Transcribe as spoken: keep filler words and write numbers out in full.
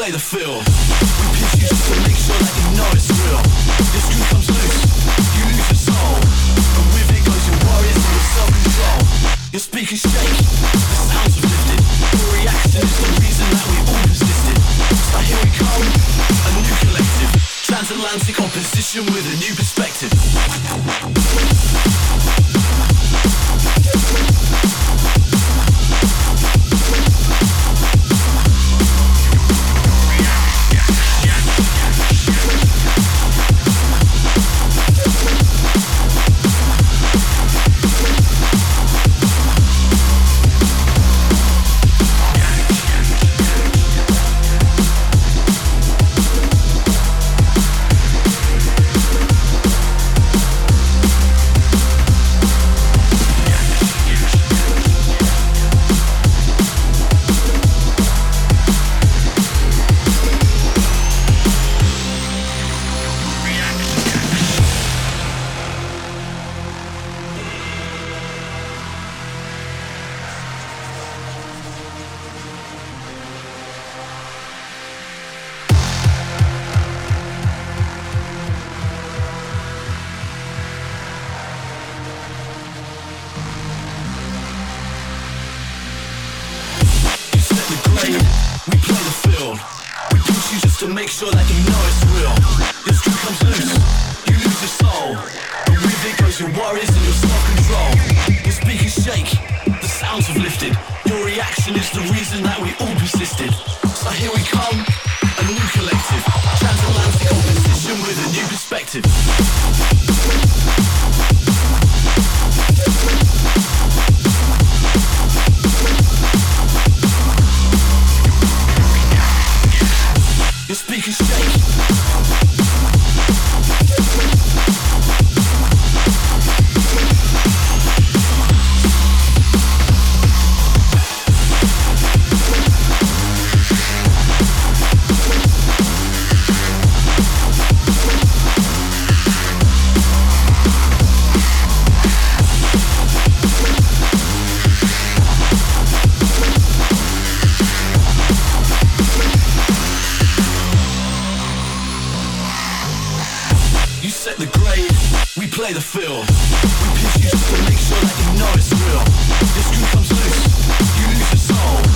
play the field. We pinch you just to make sure that you know it's real. Your screw comes loose, you lose your soul, and with it goes your worries and your self-control. Your speakers shake, the sounds are lifted. Your reaction is the reason that we all persisted. So here we come, a new collective, transatlantic opposition with a new perspective. We play the field. We push you just to make sure that you know it's real. Your screw comes loose, you lose your soul, and with it goes your worries and your self-control. Your speakers shake, the sounds have lifted. Your reaction is the reason that we all persisted. So here we come, a new collective, transatlantic opposition with a new perspective. Your speakers shake. You set the grade, we play the field. We pinch you just to make sure that you know it's real. Your screw comes loose, you lose your soul,